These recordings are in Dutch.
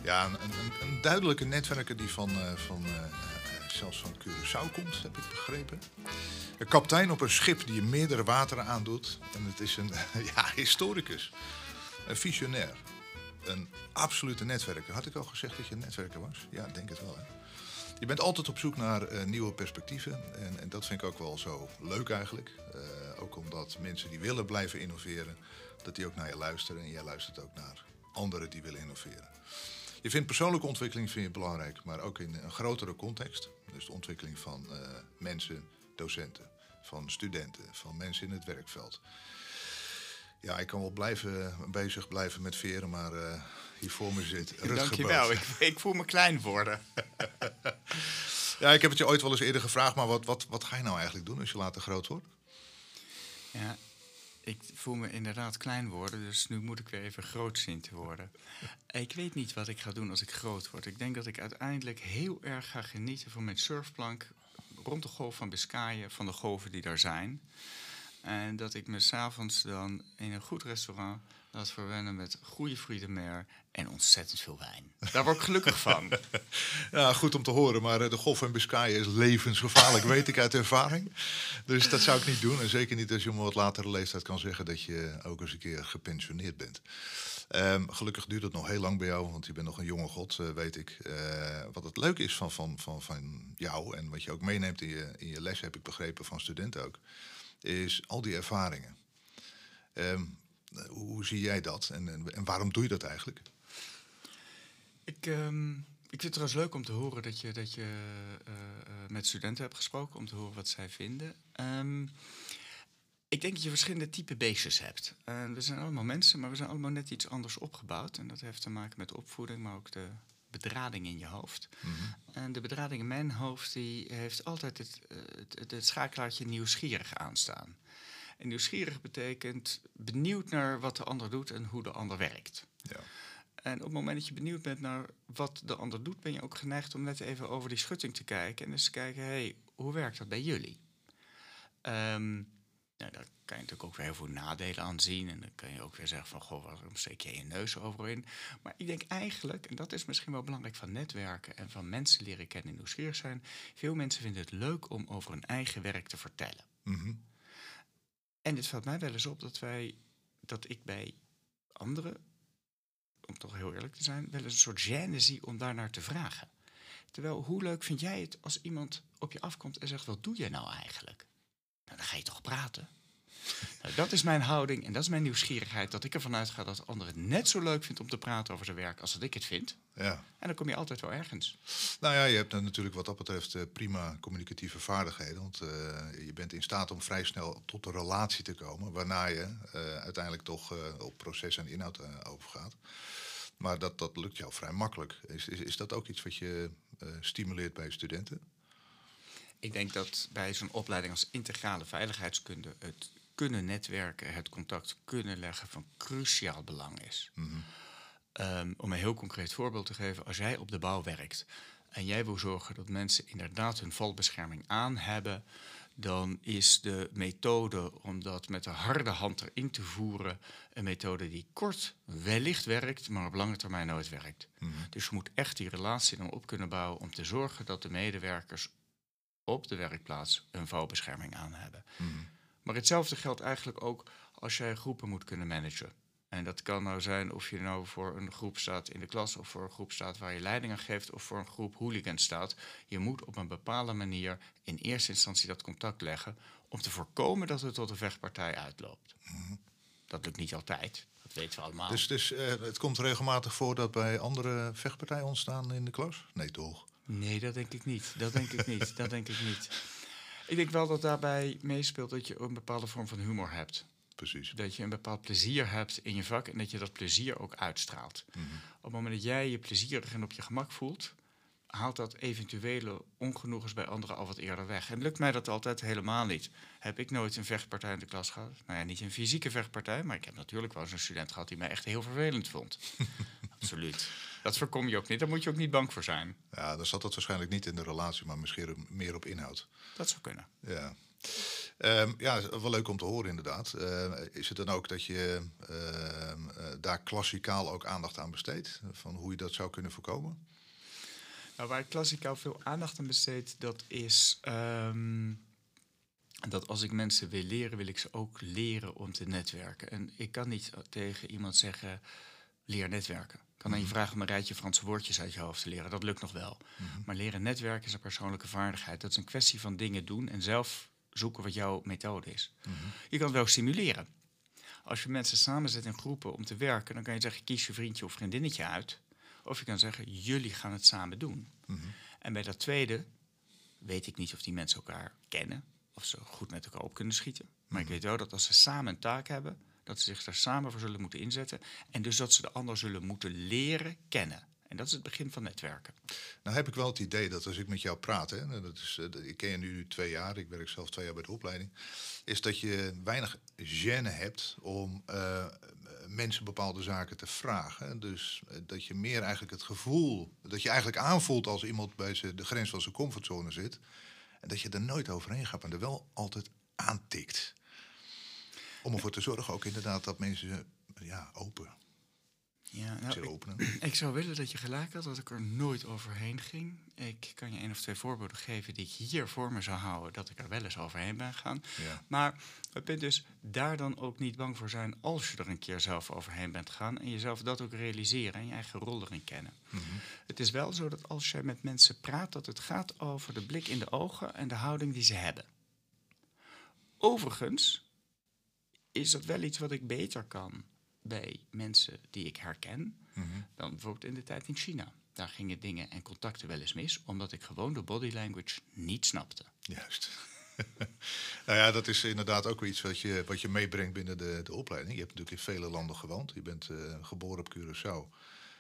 Ja, een duidelijke netwerker die zelfs van Curaçao komt, heb ik begrepen. Een kapitein op een schip die meerdere wateren aandoet. En het is een historicus. Een visionair. Een absolute netwerker. Had ik al gezegd dat je een netwerker was? Ja, ik denk het wel. Hè? Je bent altijd op zoek naar nieuwe perspectieven. En dat vind ik ook wel zo leuk eigenlijk. Ook omdat mensen die willen blijven innoveren, dat die ook naar je luisteren. En jij luistert ook naar anderen die willen innoveren. Je vindt persoonlijke ontwikkeling belangrijk, maar ook in een grotere context. Dus de ontwikkeling van mensen, docenten, van studenten, van mensen in het werkveld. Ja, ik kan wel bezig blijven met veren, maar hier voor me zit Rutger Dankjewel, ik voel me klein worden. Ja, ik heb het je ooit wel eens eerder gevraagd, maar wat ga je nou eigenlijk doen als je later groot wordt? Ja, ik voel me inderdaad klein worden, dus nu moet ik weer even groot zien te worden. Ik weet niet wat ik ga doen als ik groot word. Ik denk dat ik uiteindelijk heel erg ga genieten van mijn surfplank rond de golf van Biscayen, van de golven die daar zijn. En dat ik me 's avonds dan in een goed restaurant laat verwennen met goede fruit de mer en ontzettend veel wijn. Daar word ik gelukkig van. Ja, goed om te horen, maar de golf van Biscayen is levensgevaarlijk, weet ik uit ervaring. Dus dat zou ik niet doen. En zeker niet als je op een wat latere leeftijd kan zeggen dat je ook eens een keer gepensioneerd bent. Gelukkig duurt het nog heel lang bij jou, want je bent nog een jonge god, weet ik. Wat het leuke is van jou en wat je ook meeneemt in je les, heb ik begrepen van studenten ook, is al die ervaringen. Hoe zie jij dat en waarom doe je dat eigenlijk? Ik vind het trouwens leuk om te horen dat je met studenten hebt gesproken, om te horen wat zij vinden. Ik denk dat je verschillende type beestjes hebt. We zijn allemaal mensen, maar we zijn allemaal net iets anders opgebouwd. En dat heeft te maken met opvoeding, maar ook de bedrading in je hoofd. Mm-hmm. En de bedrading in mijn hoofd die heeft altijd het schakelaartje nieuwsgierig aanstaan. En nieuwsgierig betekent benieuwd naar wat de ander doet en hoe de ander werkt. Ja. En op het moment dat je benieuwd bent naar wat de ander doet, ben je ook geneigd om net even over die schutting te kijken. En eens te kijken, hey, hoe werkt dat bij jullie? Nou, daar kan je natuurlijk ook weer heel veel nadelen aan zien. En dan kan je ook weer zeggen van, goh, waarom steek je je neus overal in? Maar ik denk eigenlijk, en dat is misschien wel belangrijk van netwerken en van mensen leren kennen en nieuwsgierig zijn. Veel mensen vinden het leuk om over hun eigen werk te vertellen. Mm-hmm. En het valt mij wel eens op dat ik bij anderen, om toch heel eerlijk te zijn, wel eens een soort gêne zie om daarnaar te vragen. Terwijl, hoe leuk vind jij het als iemand op je afkomt en zegt, wat doe jij nou eigenlijk? Nou, dan ga je toch praten? Nou, dat is mijn houding en dat is mijn nieuwsgierigheid, dat ik ervan uitga dat anderen het net zo leuk vindt om te praten over zijn werk als dat ik het vind. Ja. En dan kom je altijd wel ergens. Nou ja, je hebt natuurlijk wat dat betreft prima communicatieve vaardigheden. Want je bent in staat om vrij snel tot een relatie te komen, waarna je uiteindelijk toch op proces en inhoud overgaat. Maar dat lukt jou vrij makkelijk. Is dat ook iets wat je stimuleert bij studenten? Ik denk dat bij zo'n opleiding als integrale veiligheidskunde het kunnen netwerken, het contact kunnen leggen van cruciaal belang is. Mm-hmm. Om een heel concreet voorbeeld te geven, als jij op de bouw werkt en jij wil zorgen dat mensen inderdaad hun valbescherming aan hebben, dan is de methode om dat met de harde hand erin te voeren een methode die kort wellicht werkt, maar op lange termijn nooit werkt. Mm-hmm. Dus je moet echt die relatie dan op kunnen bouwen om te zorgen dat de medewerkers op de werkplaats een valbescherming aan hebben. Mm-hmm. Maar hetzelfde geldt eigenlijk ook als jij groepen moet kunnen managen. En dat kan nou zijn of je nou voor een groep staat in de klas, of voor een groep staat waar je leiding aan geeft, of voor een groep hooligans staat. Je moet op een bepaalde manier in eerste instantie dat contact leggen om te voorkomen dat het tot een vechtpartij uitloopt. Mm-hmm. Dat lukt niet altijd, dat weten we allemaal. Dus het komt regelmatig voor dat bij andere vechtpartijen ontstaan in de klas? Nee, toch? Nee, dat denk ik niet. Dat denk ik niet. Ik denk wel dat daarbij meespeelt dat je een bepaalde vorm van humor hebt. Precies. Dat je een bepaald plezier hebt in je vak en dat je dat plezier ook uitstraalt. Mm-hmm. Op het moment dat jij je plezierig en op je gemak voelt, haalt dat eventuele ongenoegens bij anderen al wat eerder weg. En lukt mij dat altijd helemaal niet. Heb ik nooit een vechtpartij in de klas gehad? Nou ja, niet een fysieke vechtpartij, maar ik heb natuurlijk wel eens een student gehad die mij echt heel vervelend vond. Absoluut. Dat voorkom je ook niet. Daar moet je ook niet bang voor zijn. Ja, dan zat dat waarschijnlijk niet in de relatie, maar misschien meer op inhoud. Dat zou kunnen. Ja. Ja, is wel leuk om te horen inderdaad. Is het dan ook dat je daar klassikaal ook aandacht aan besteedt? Van hoe je dat zou kunnen voorkomen? Nou, waar ik klassikaal veel aandacht aan besteed, dat is dat als ik mensen wil leren, wil ik ze ook leren om te netwerken. En ik kan niet tegen iemand zeggen, leer netwerken. Ik kan aan je vragen om een rijtje Franse woordjes uit je hoofd te leren. Dat lukt nog wel. Maar leren netwerken is een persoonlijke vaardigheid. Dat is een kwestie van dingen doen en zelf zoeken wat jouw methode is. Je kan het wel stimuleren. Als je mensen samenzet in groepen om te werken, dan kan je zeggen, kies je vriendje of vriendinnetje uit. Of je kan zeggen, jullie gaan het samen doen. En bij dat tweede weet ik niet of die mensen elkaar kennen, of ze goed met elkaar op kunnen schieten. Maar ik weet wel dat als ze samen een taak hebben, dat ze zich daar samen voor zullen moeten inzetten. En dus dat ze de ander zullen moeten leren kennen. En dat is het begin van netwerken. Nou heb ik wel het idee dat als ik met jou praat, hè, ik ken je nu 2 jaar, ik werk zelf 2 jaar bij de opleiding, is dat je weinig gêne hebt om mensen bepaalde zaken te vragen. Dus dat je meer eigenlijk het gevoel, dat je eigenlijk aanvoelt als iemand bij de grens van zijn comfortzone zit. En dat je er nooit overheen gaat, maar er wel altijd aantikt. Om ervoor te zorgen ook inderdaad dat mensen open. Ja, nou, ik zou willen dat je gelijk had dat ik er nooit overheen ging. Ik kan je 1 of 2 voorbeelden geven die ik hier voor me zou houden, dat ik er wel eens overheen ben gegaan. Ja. Maar het punt is, daar dan ook niet bang voor zijn als je er een keer zelf overheen bent gegaan. En jezelf dat ook realiseren en je eigen rol erin kennen. Het is wel zo dat als je met mensen praat, dat het gaat over de blik in de ogen en de houding die ze hebben. Overigens is dat wel iets wat ik beter kan bij mensen die ik herken dan bijvoorbeeld in de tijd in China. Daar gingen dingen en contacten wel eens mis, omdat ik gewoon de body language niet snapte. Juist. Nou ja, dat is inderdaad ook iets wat je meebrengt binnen de opleiding. Je hebt natuurlijk in vele landen gewoond. Je bent geboren op Curaçao.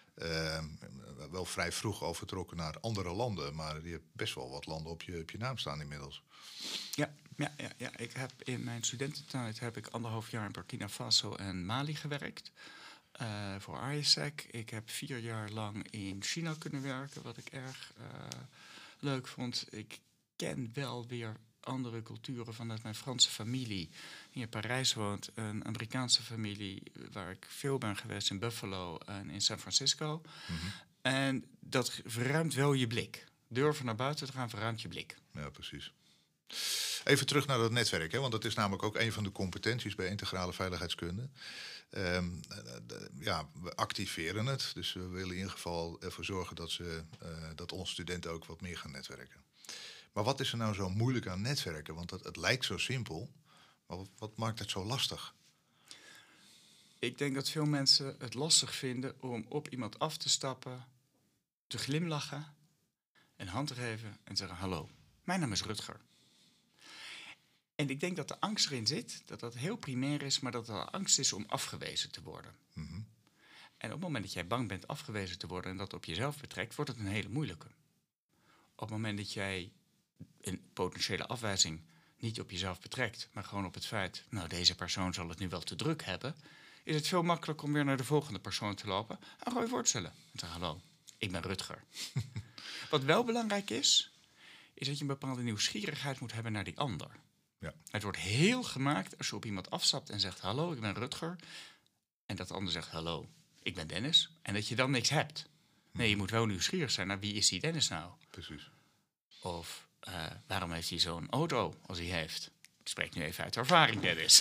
Wel vrij vroeg al vertrokken naar andere landen, maar je hebt best wel wat landen op je naam staan inmiddels. Ja. Ik heb in mijn studententijd heb ik 1,5 jaar in Burkina Faso en Mali gewerkt. Voor ISEC. Ik heb 4 jaar lang in China kunnen werken, wat ik erg leuk vond. Ik ken wel weer andere culturen vanuit mijn Franse familie, die in Parijs woont. Een Amerikaanse familie waar ik veel ben geweest in Buffalo en in San Francisco. En dat verruimt wel je blik. Durven naar buiten te gaan verruimt je blik. Ja, precies. Even terug naar dat netwerk, hè, want dat is namelijk ook een van de competenties bij integrale veiligheidskunde. We activeren het, dus we willen in ieder geval ervoor zorgen dat onze studenten ook wat meer gaan netwerken. Maar wat is er nou zo moeilijk aan netwerken? Want het lijkt zo simpel, maar wat maakt het zo lastig? Ik denk dat veel mensen het lastig vinden om op iemand af te stappen, te glimlachen, een hand te geven en te zeggen: hallo, mijn naam is Rutger. En ik denk dat de angst erin zit, dat dat heel primair is, maar dat er angst is om afgewezen te worden. En op het moment dat jij bang bent afgewezen te worden en dat op jezelf betrekt, wordt het een hele moeilijke. Op het moment dat jij een potentiële afwijzing niet op jezelf betrekt, maar gewoon op het feit, nou, deze persoon zal het nu wel te druk hebben, is het veel makkelijker om weer naar de volgende persoon te lopen en gewoon je voorstellen. En zeggen: hallo, ik ben Rutger. Wat wel belangrijk is dat je een bepaalde nieuwsgierigheid moet hebben naar die ander. Ja. Het wordt heel gemaakt als je op iemand afstapt en zegt: hallo, ik ben Rutger. En dat de ander zegt: hallo, ik ben Dennis. En dat je dan niks hebt. Nee, je moet wel nieuwsgierig zijn naar wie is die Dennis nou? Precies. Of waarom heeft hij zo'n auto als hij heeft? Ik spreek nu even uit ervaring, Dennis.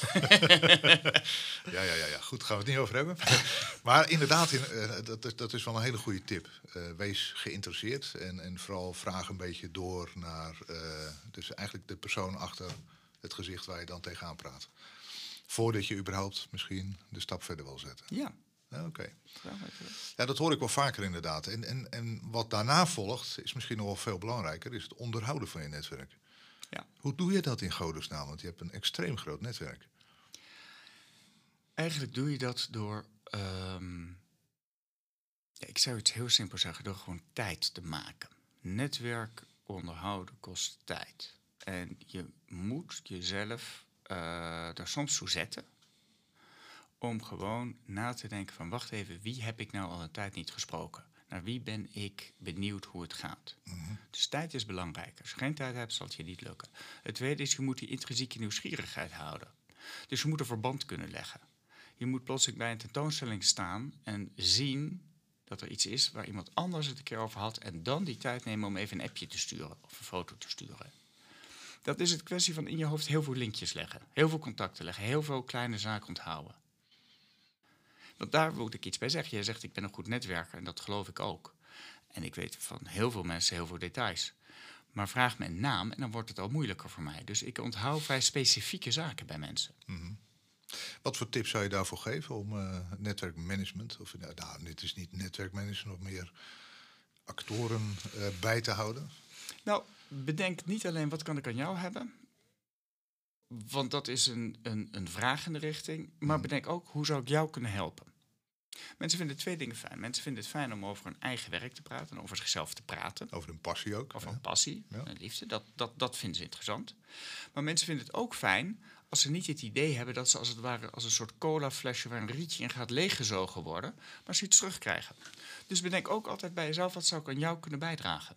Ja. Goed, gaan we het niet over hebben. Maar inderdaad, dat is wel een hele goede tip. Wees geïnteresseerd en vooral vraag een beetje door naar dus eigenlijk de persoon achter het gezicht waar je dan tegenaan praat. Voordat je überhaupt misschien de stap verder wil zetten. Ja. Oké. Ja, dat hoor ik wel vaker inderdaad. En wat daarna volgt, is misschien nog wel veel belangrijker, is het onderhouden van je netwerk. Ja. Hoe doe je dat in godesnaam? Want je hebt een extreem groot netwerk. Eigenlijk doe je dat door, ik zou iets heel simpel zeggen, door gewoon tijd te maken. Netwerk onderhouden kost tijd. En je moet jezelf daar soms toe zetten om gewoon na te denken van: wacht even, wie heb ik nou al een tijd niet gesproken? naar wie ben ik benieuwd hoe het gaat. Dus tijd is belangrijk. Als je geen tijd hebt, zal het je niet lukken. Het tweede is, je moet die intrinsieke nieuwsgierigheid houden. Dus je moet een verband kunnen leggen. Je moet plotseling bij een tentoonstelling staan en zien dat er iets is waar iemand anders het een keer over had en dan die tijd nemen om even een appje te sturen of een foto te sturen. Dat is het kwestie van in je hoofd heel veel linkjes leggen, heel veel contacten leggen, heel veel kleine zaken onthouden. Want daar moet ik iets bij zeggen. Jij zegt, ik ben een goed netwerker en dat geloof ik ook. En ik weet van heel veel mensen heel veel details. Maar vraag me een naam en dan wordt het al moeilijker voor mij. Dus ik onthoud vrij specifieke zaken bij mensen. Wat voor tips zou je daarvoor geven om netwerkmanagement, of nou, dit is niet netwerkmanagement, of meer actoren bij te houden? Nou, bedenk niet alleen wat kan ik aan jou hebben, want dat is een vraag in de richting. Maar bedenk ook, hoe zou ik jou kunnen helpen? Mensen vinden twee dingen fijn. Mensen vinden het fijn om over hun eigen werk te praten en over zichzelf te praten. Over een passie ook. Over een passie, een liefde, dat vinden ze interessant. Maar mensen vinden het ook fijn als ze niet het idee hebben dat ze als het ware als een soort colaflesje waar een rietje in gaat leeggezogen worden, maar ze iets terugkrijgen. Dus bedenk ook altijd bij jezelf, wat zou ik aan jou kunnen bijdragen?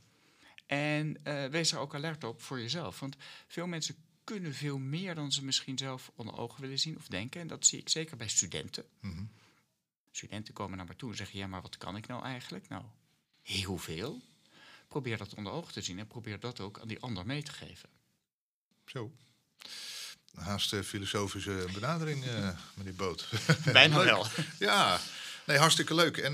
En wees er ook alert op voor jezelf. Want veel mensen kunnen veel meer dan ze misschien zelf onder ogen willen zien of denken. En dat zie ik zeker bij studenten. Studenten komen naar me toe en zeggen, ja, maar wat kan ik nou eigenlijk? Nou, heel veel. Probeer dat onder ogen te zien en probeer dat ook aan die ander mee te geven. Zo. Haast filosofische benadering, meneer Boot. Bijna wel. Ja, nee, hartstikke leuk. En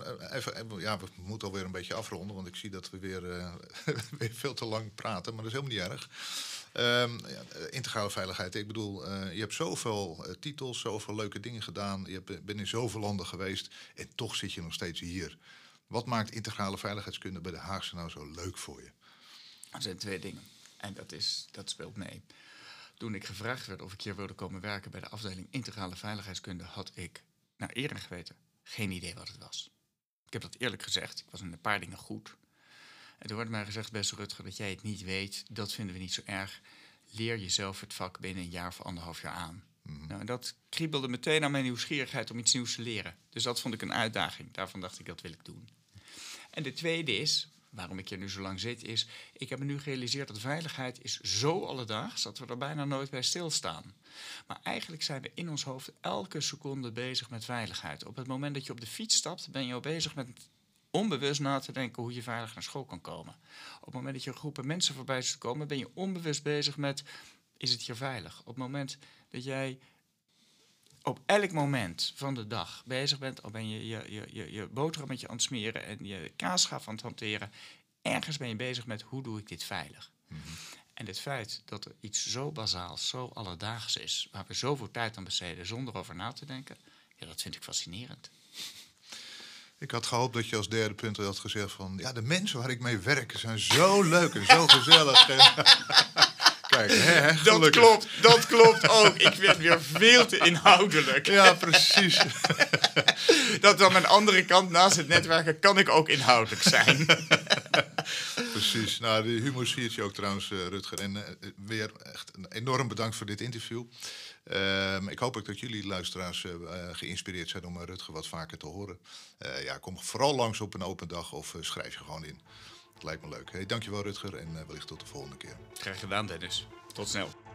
we moeten alweer een beetje afronden, want ik zie dat we weer veel te lang praten, maar dat is helemaal niet erg. Integrale veiligheid. Ik bedoel, je hebt zoveel titels, zoveel leuke dingen gedaan. Je bent in zoveel landen geweest en toch zit je nog steeds hier. Wat maakt integrale veiligheidskunde bij de Haagse nou zo leuk voor je? Er zijn twee dingen en dat speelt mee. Toen ik gevraagd werd of ik hier wilde komen werken bij de afdeling integrale veiligheidskunde, had ik, naar eer en geweten, geen idee wat het was. Ik heb dat eerlijk gezegd. Ik was in een paar dingen goed. En toen werd mij gezegd, beste Rutger, dat jij het niet weet, dat vinden we niet zo erg. Leer jezelf het vak binnen een jaar of 1,5 jaar aan. Nou, en dat kriebelde meteen aan mijn nieuwsgierigheid om iets nieuws te leren. Dus dat vond ik een uitdaging. Daarvan dacht ik, dat wil ik doen. En de tweede is, waarom ik hier nu zo lang zit, is, ik heb me nu gerealiseerd dat veiligheid is zo alledaags dat we er bijna nooit bij stilstaan. Maar eigenlijk zijn we in ons hoofd elke seconde bezig met veiligheid. Op het moment dat je op de fiets stapt, ben je al bezig met onbewust na te denken hoe je veilig naar school kan komen. Op het moment dat je groepen mensen voorbij ziet komen, ben je onbewust bezig met, is het hier veilig? Op het moment dat jij op elk moment van de dag bezig bent, al ben je boterhammetje aan het smeren en je kaasschaaf aan het hanteren, ergens ben je bezig met, hoe doe ik dit veilig? En het feit dat er iets zo bazaals, zo alledaags is, waar we zoveel tijd aan besteden zonder over na te denken, ja, dat vind ik fascinerend. Ik had gehoopt dat je als derde punt had gezegd van, ja, de mensen waar ik mee werk zijn zo leuk en zo gezellig. Kijk, dat klopt ook. Ik werd weer veel te inhoudelijk. Ja, precies. Dat dan aan de andere kant, naast het netwerken, kan ik ook inhoudelijk zijn. Precies. Nou, de humor siert je ook trouwens, Rutger. En weer echt enorm bedankt voor dit interview. Ik hoop ook dat jullie luisteraars geïnspireerd zijn om Rutger wat vaker te horen. Kom vooral langs op een open dag of schrijf je gewoon in. Het lijkt me leuk. Hey, dankjewel Rutger en wellicht tot de volgende keer. Graag gedaan, Dennis. Tot snel.